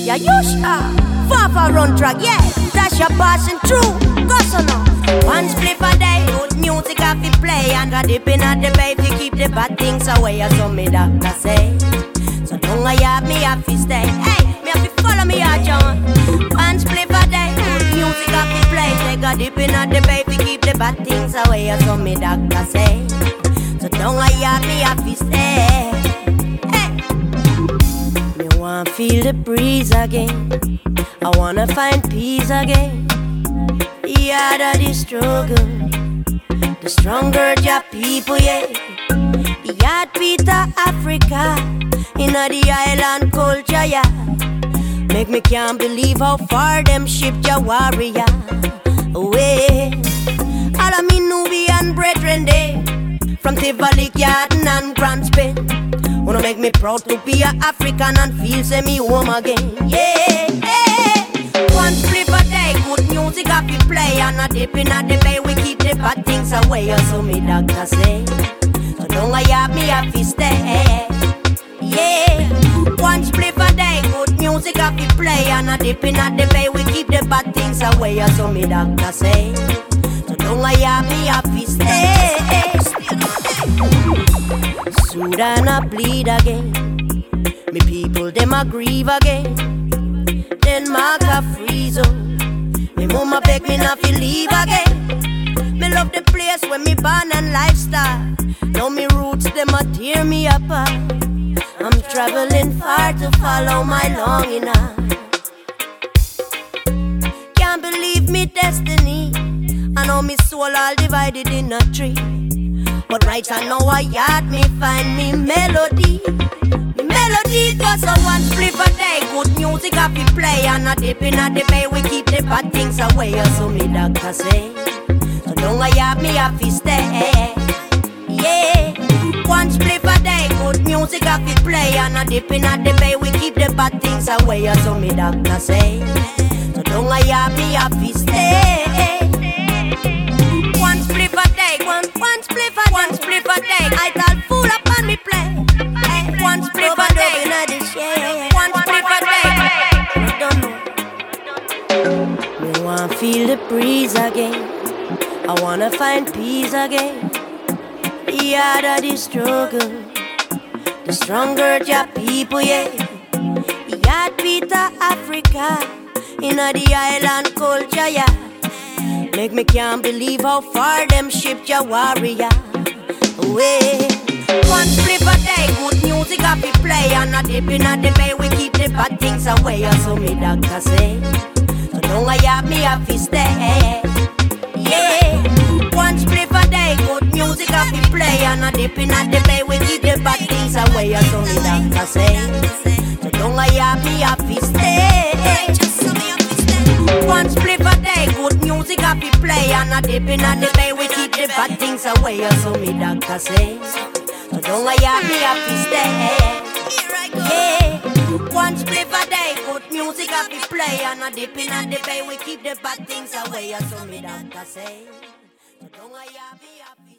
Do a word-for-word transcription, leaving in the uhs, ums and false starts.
Yeah, you sure? Fafa run track, yeah. That's your passing through. Go so now. One split a day, good music have to play. And a dipping at the bay to keep the bad things away. As some me doctor say. So don't I have me have to stay. Hey, me have to follow me out, John. One split a day, good music have to play. Take a dipping at the bay to keep the bad things away. As some me doctor say. So don't I have me have to stay. Hey, me want feel the breeze again. I wanna find peace again. The harder the struggle, the stronger your people, yeah. The heartbeat of Africa, in the island culture, yeah. Make me can't believe how far them shipped your warrior away. All of me Nubian brethren, they from Tivoli, Yarden and Grand Spain. Wanna make me proud to be an African and feel say me home again, yeah. One flip a day, good music have you play. And a dip in a the bay, we keep the bad things away. So me doctor say, so don't I have me have to stay. Yeah, one flip a day, good music have you play. And a dip in a the bay, we keep the bad things away. So me doctor say, so don't I have me have to stay. Sudan a bleed again, me people them a grieve again. Denmark a free zone. Me mama beg me not to leave again. Me love the place where me born and lifestyle. Now me roots them a tear me apart. I'm traveling far to follow my longing heart. Can't believe me destiny. I know me soul all divided in a tree. But right I know I yard me find me melody. Melody goes on one flip a day. Good music have to play. And a dip in a the bay, we keep the bad things away. So me doctor say, so don't I have me have to stay. Yeah, one flip a day. Good music have to play. And a dip in a the bay, we keep the bad things away. So me doctor say, so don't I have me have to stay. One flip a day. One, one flip a one flip a day. I tell fool up on me play. One split a day, one split a day. I don't know. Me want feel the breeze again. I wanna find peace again. The harder the struggle, the stronger your people, yeah. The heartbeat of Africa, in the island culture, yeah. Make me can't believe how far them shipped your warrior away. One flip a day, good music have to play. And a dip in a the bay, we keep the bad things away. So me doctor say, so don't I have me have to stay. Yeah, one flip a day, good music have to play. And a dip in a the bay, we keep the bad things away. So me doctor say, so don't I have me have to stay. One flip a day, good music have to play. And a dip in a the bay, we keep the bad things away. So me doctor say, so don't I have me have to stay. Yeah, one split a day, good music have to play. And a dip in a the bay, we keep the bad things away. So me doctor say, so don't I have me have to